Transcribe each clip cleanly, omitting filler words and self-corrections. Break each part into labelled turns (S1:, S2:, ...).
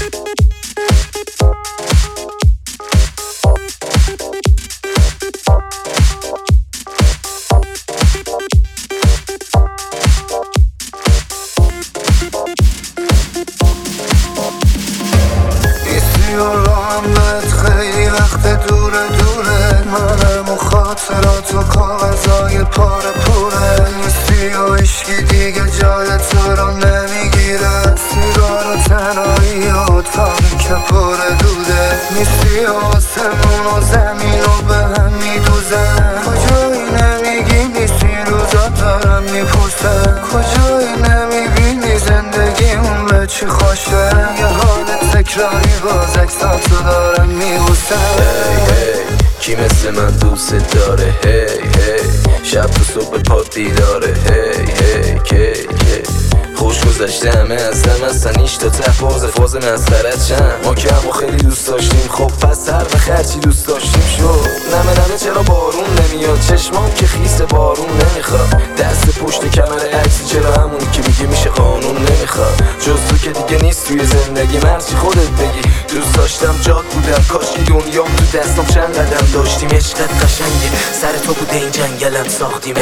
S1: راهمت خیلی وقت دوره منم و خاطرات و کاغذای پاره پوره نیستی و عشقی دیگه جای تو رو نمیگیره سیگار و تنهایی و تاقی که پره دوده نیستی و آسمون و زمین و به هم میدوزن کجایی نمیگی نیستی روزا دارم میپرسن کجایی نمیبینی زندگیمون به چی خوشه یه حال تکراری باز اکساتو دارم میبوسن
S2: کی مثل من دوست داره شب تو صبح پات بیداره کی خوش گذشته همه از هم هستن ایش تا ته فاز مسخرت چند ما که همو خیلی دوست داشتیم خب پس هر بخرچی دوست داشتیم شد نمه چرا بارون نمیاد چشمام که خیس بارون نمیخواد دست پشت کمر عکسی چرا همونی که میگه میشه قانون نمیخواد جز تو که دیگه نیست توی زندگی مرچی خودت بگی دوست داشتم جاد بودم کاش که دنیام تو دستم چند قدم داشتیم عشقت قشنگه سر تو بوده این جنگلم ساختیم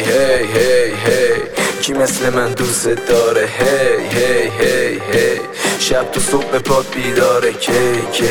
S2: کی مثل من دوست داره شب تو صبح پات بیداره کی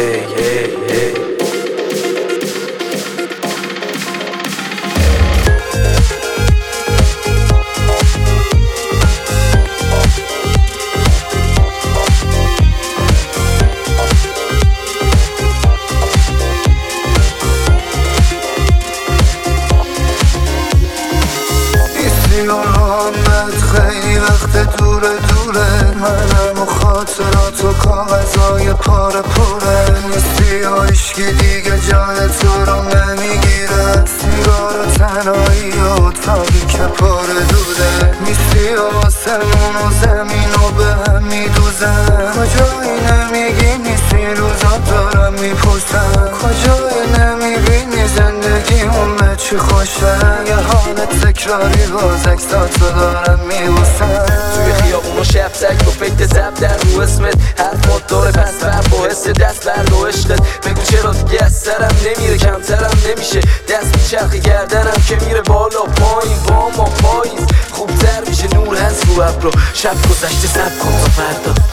S1: خیلی وقت دوره منم و خاطرات و کاغذای پاره پوره نیستی و عشقی دیگه جای تو رو نمیگیره سیگار و تنهایی و تاقی که پاره دوده نیستی و آسمون و زمین و به هم میدوزن کجایی نمیگی نیستی روزا دارم میپرسن کجایی نمیبینی زندگیمون به چی خوشه یه حال تکراری باز اکساتو دارم میبوسن
S2: توی خیابون و شب تک با فکر زب در رو اسمت حرفات داره پس بر با حس دست بر و عشقت بگو چرا دیگه از سرم نمیره کمترم نمیشه دست میچرخه گردنم که میره بالا پایین با ما پاییز خوبتر میشه نور هست رو ابرو شب گذشته سب کن تا فردا